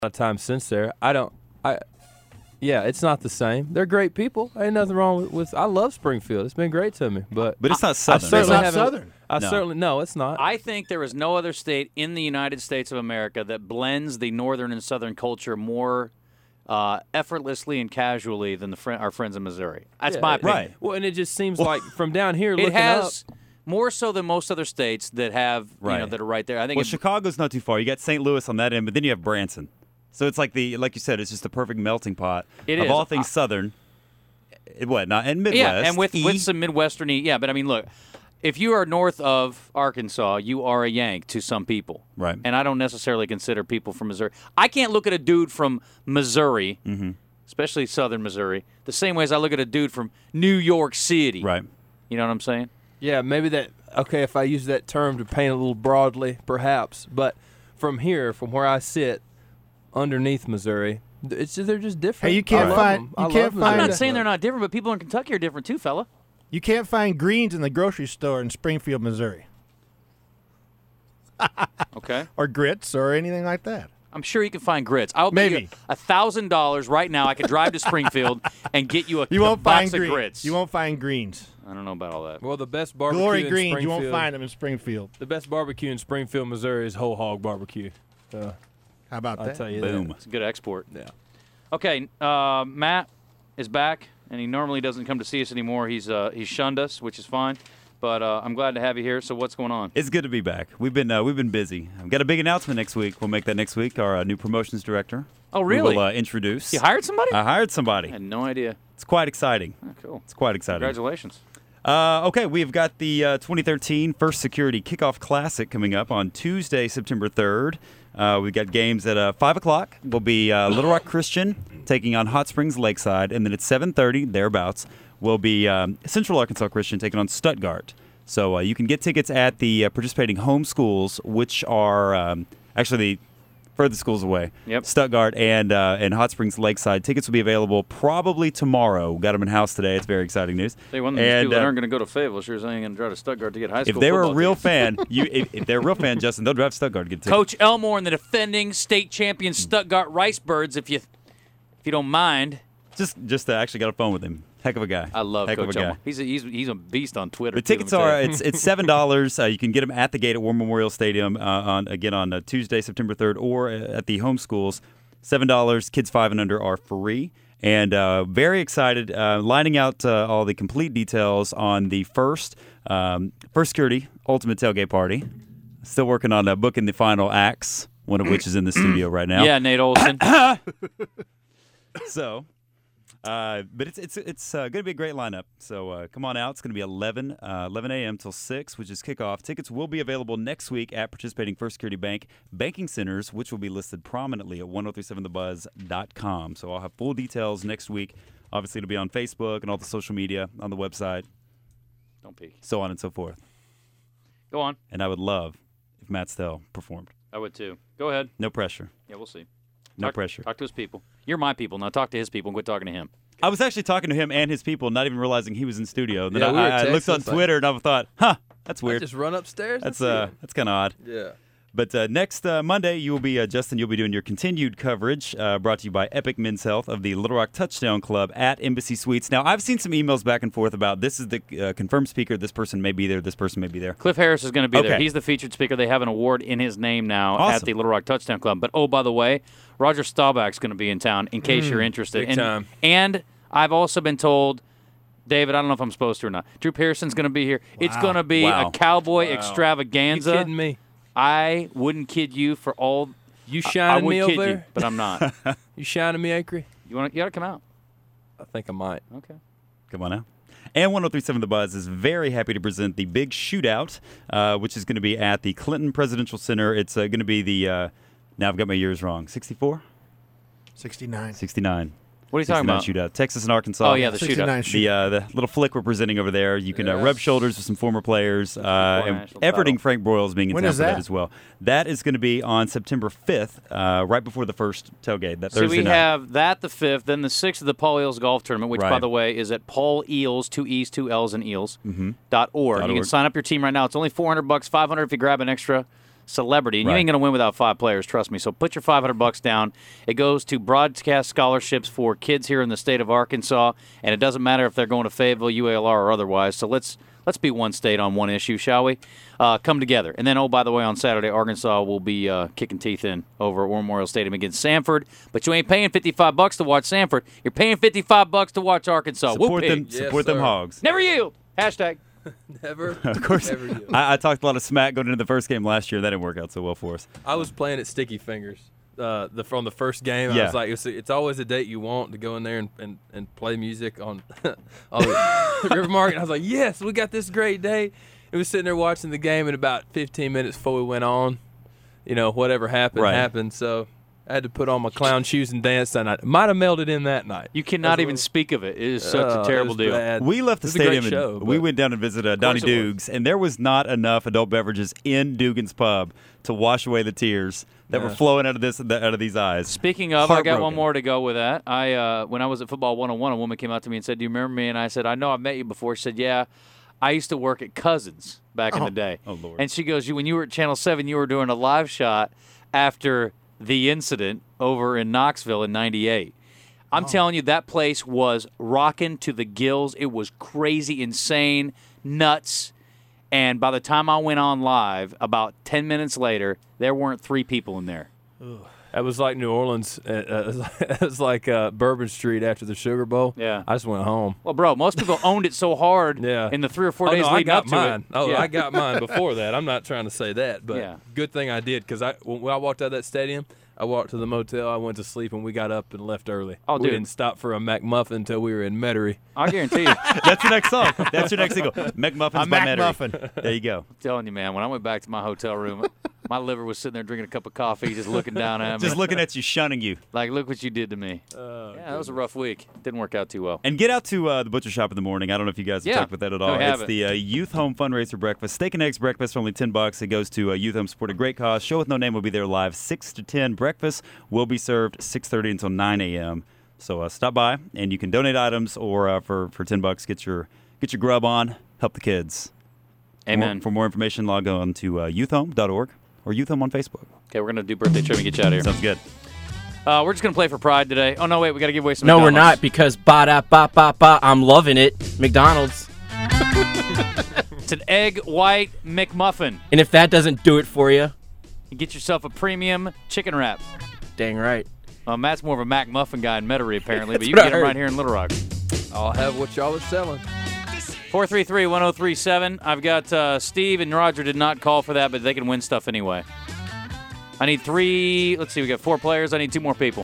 of time since there. Yeah, it's not the same. They're great people. Ain't nothing wrong with I love Springfield. It's been great to me. But it's not Southern. It's not Southern. It's not. I think there is no other state in the United States of America that blends the northern and southern culture more effortlessly and casually than our friends in Missouri. That's my opinion. Right. Well, and it just seems like from down here It looking has up. more so than most other states that have that are right there. I think. Well, Chicago's not too far. You got St. Louis on that end, but then you have Branson. So it's like you said, it's just the perfect melting pot of all things Southern. And Midwest. Yeah, and with some Midwestern-y. Yeah, but I mean, look, if you are north of Arkansas, you are a Yank to some people. Right. And I don't necessarily consider people from Missouri. I can't look at a dude from Missouri, especially southern Missouri, the same way as I look at a dude from New York City. Right. You know what I'm saying? Yeah, maybe that. Okay, if I use that term to paint a little broadly, perhaps. But from here, from where I sit, underneath Missouri, they're just different. Hey, you can't find. I'm not saying they're not different, but people in Kentucky are different too, fella. You can't find greens in the grocery store in Springfield, Missouri. Okay. Or grits or anything like that. I'm sure you can find grits. I'll bet you $1,000 right now. I could drive to Springfield and get you a box of grits. You won't find greens. I don't know about all that. Well, the best barbecue Glory in greens, Springfield, you won't find them in Springfield. The best barbecue in Springfield, Missouri is whole hog barbecue. How about that? I'll tell you Boom. that. It's a good export. Yeah. Okay, Matt is back, and he normally doesn't come to see us anymore. He's shunned us, which is fine. But I'm glad to have you here. So what's going on? It's good to be back. We've been busy. I've got a big announcement next week. We'll make that next week. Our new promotions director. Oh, really? We'll introduce. You hired somebody? I hired somebody. I had no idea. It's quite exciting. Oh, cool. It's quite exciting. Congratulations. Okay, we've got the 2013 First Security Kickoff Classic coming up on Tuesday, September 3rd. We've got games at 5 o'clock. Will be Little Rock Christian taking on Hot Springs Lakeside. And then at 7:30, thereabouts, will be Central Arkansas Christian taking on Stuttgart. So you can get tickets at the participating home schools, which are actually the furthest schools away. Yep. Stuttgart and Hot Springs Lakeside. Tickets will be available probably tomorrow. Got them in house today. It's very exciting news. They one of these people that aren't going to go to Fayetteville sure as ain't going to drive to Stuttgart to get high school. If they were a football real games. fan, if they're a real fan, Justin, they'll drive to Stuttgart to get tickets. Coach Elmore and the defending state champion Stuttgart Ricebirds, if you don't mind. Just actually got a phone with him. Heck of a guy. I love Heck Coach of a guy. Elmore. He's a beast on Twitter. The too, tickets let me are tell you. it's $7. You can get them at the gate at War Memorial Stadium on Tuesday, September 3rd, or at the home schools. $7. Kids 5 and under are free. And very excited, lining out all the complete details on the first Security Ultimate Tailgate Party. Still working on booking the final acts, one of which is in the studio right now. Yeah, Nate Olson. So, but it's going to be a great lineup. So come on out. It's going to be 11 a.m. till 6, which is kickoff. Tickets will be available next week at participating First Security Bank banking centers, which will be listed prominently at 1037thebuzz.com. So I'll have full details next week. Obviously, it'll be on Facebook and all the social media, on the website. Don't peek. So on and so forth. Go on. And I would love if Matt Stell performed. I would too. Go ahead. No pressure. Yeah, we'll see. No pressure. Talk to his people. You're my people. Now talk to his people and quit talking to him. I was actually talking to him and his people, not even realizing he was in studio. Then Yeah, we were I looked on texting, Twitter and I thought, that's weird. Just run upstairs. That's kind of odd. Yeah. But next Monday, you will be, Justin, you'll be doing your continued coverage brought to you by Epic Men's Health of the Little Rock Touchdown Club at Embassy Suites. Now, I've seen some emails back and forth about this is the confirmed speaker, this person may be there, this person may be there. Cliff Harris is going to be there. Okay. He's the featured speaker. They have an award in his name now at Awesome. the Little Rock Touchdown Club. But, oh, by the way, Roger Staubach's going to be in town in case you're interested. Big time. And I've also been told, David, I don't know if I'm supposed to or not, Drew Pearson's going to be here. It's going to be Wow. a cowboy You extravaganza. kidding me? I wouldn't kid you for all. You I shining would me kid over you, there? but I'm not. You shining me, Acree? You got to come out. I think I might. Okay. Come on out. And 1037 The Buzz is very happy to present the big shootout, which is going to be at the Clinton Presidential Center. It's going to be the, now I've got my years wrong, 64? 69. 69. What are you talking about? Shootout. Texas and Arkansas. Oh, yeah, the 69 shootout. The little flick we're presenting over there. You can rub shoulders with some former players. And national efforting title. Frank Broyles being in When town is for that that? as well. That is going to be on September 5th, right before the first tailgate. That So Thursday we night. have that the 5th, then the 6th of the Paul Eels Golf Tournament, which, by Right. the way, is at Paul Eels, 2 E's, 2 L's, and Eels, .org. You can .org. sign up your team right now. It's only $400, $500 if you grab an extra celebrity, and you Right. ain't going to win without 5 players, trust me. So put your $500 down. It goes to broadcast scholarships for kids here in the state of Arkansas, and it doesn't matter if they're going to Fayetteville, UALR, or otherwise. So let's be one state on one issue, shall we? Come together. And then, oh, by the way, on Saturday, Arkansas will be kicking teeth in over at War Memorial Stadium against Samford. But you ain't paying $55 to watch Samford. You're paying $55 to watch Arkansas. Support Whoopee. them. Yes, Support them sir. Hogs. Never yield. Hashtag. Never. Of course. Never you. I talked a lot of smack going into the first game last year. That didn't work out so well for us. I was playing at Sticky Fingers from the first game. I Yeah. was like, it's always a date you want to go in there and play music on, on River Market. I was like, yes, we got this great day. It was sitting there watching the game, and about 15 minutes before we went on, whatever happened, Right. happened. So I had to put on my clown shoes and dance that night. Might have melted in that night. You cannot even speak of it. It is such a terrible deal. Bad. We left the It was a great stadium show, and we but- went down and visited Donnie it was. Duke's, and there was not enough adult beverages in Dugan's Pub to wash away the tears that were Yeah. flowing out of these eyes. Speaking of, I got one Heartbroken. more to go with that. When I was at Football 101, a woman came out to me and said, "Do you remember me?" And I said, "I know I've met you before." She said, "Yeah, I used to work at Cousins back in the day." Oh, Lord. And she goes, "When you were at Channel 7, you were doing a live shot after the incident over in Knoxville in '98." I'm telling you, that place was rocking to the gills. It was crazy, insane, nuts. And by the time I went on live, about 10 minutes later, there weren't 3 people in there. That was like New Orleans. It was like Bourbon Street after the Sugar Bowl. Yeah. I just went home. Well, bro, most people owned it so hard Yeah. in the 3 or 4 Oh, days no, I leading got up to mine. it. Oh, Yeah. I got mine before that. I'm not trying to say that, but Yeah. good thing I did because when I walked out of that stadium, I walked to the motel, I went to sleep, and we got up and left early. Oh, we dude. didn't stop for a McMuffin until we were in Metairie. I guarantee you. I'm That's your next song. That's your next single. McMuffins A by Mac Metairie. Muffin. There you go. telling you, man, when I went back to my hotel room, my liver was sitting there drinking a cup of coffee, just looking down at me. Just looking at you, shunning you. Like, look what you did to me. Yeah, that was a rough week. Didn't work out too well. And get out to the butcher shop in the morning. I don't know if you guys have Yeah. talked about that at No, all. we It's haven't. the Youth Home Fundraiser Breakfast. Steak and eggs breakfast for only $10. It goes to Youth Home, support a great cause. Show with No Name will be there live 6 to 10. Breakfast will be served 6:30 until 9 a.m. So stop by, and you can donate items or for $10 get your grub on, help the kids. Amen. For more information, log on to youthhome.org or Youth Home on Facebook. Okay, we're going to do birthday trivia and get you out of here. Sounds good. We're just going to play for Pride today. Oh, no, wait, we got to give away some No, we're McDonald's. not because ba-da-ba-ba-ba, I'm loving it. McDonald's. It's an egg white McMuffin. And if that doesn't do it for you, You get yourself a premium chicken wrap. dang right. Matt's more of a McMuffin guy in Metairie, apparently, but you what can I get him heard. right here in Little Rock. I'll have what y'all are selling. 433-1037. I've got Steve and Roger did not call for that, but they can win stuff anyway. I need 3. Let's see, we got 4 players. I need 2 more people.